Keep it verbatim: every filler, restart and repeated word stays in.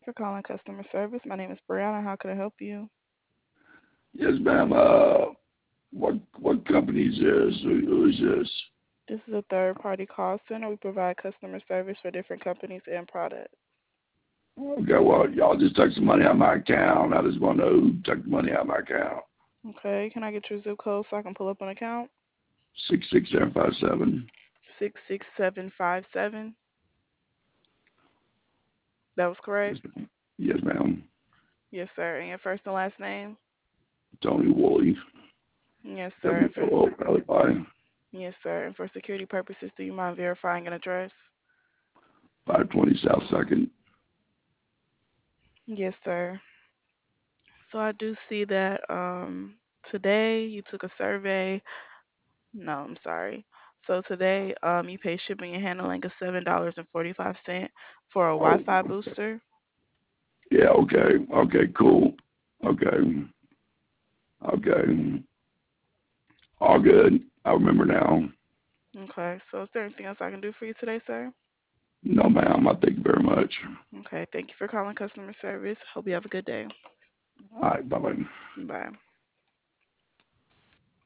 For calling customer service. My name is Brianna. How can I help you? Yes, ma'am. Uh, what what company is this? Who, who is this? This is a third party call center. We provide customer service for different companies and products. Okay, well, y'all just took some money out of my account. I just want to know who took the money out of my account. Okay, can I get your zip code so I can pull up an account? Six six seven five seven. six six seven five seven. That was Yes, correct? ma'am. Yes, ma'am. Yes, sir. And your first and last name? Tony Woolley. Yes, sir. W And for, O O L Y. yes, sir. And for security purposes, do you mind verifying an address? Five twenty South Second. Yes, sir. So I do see that um, today you took a survey. No, I'm sorry. So today um, you pay shipping and handling of seven dollars and forty five cents for a Oh, Wi-Fi booster. yeah. Okay. Okay. Cool. Okay. Okay. All good. I remember now. Okay. So is there anything else I can do for you today, sir? No, ma'am. I thank you very much. Okay. Thank you for calling customer service. Hope you have a good day. All right. Bye bye. Bye.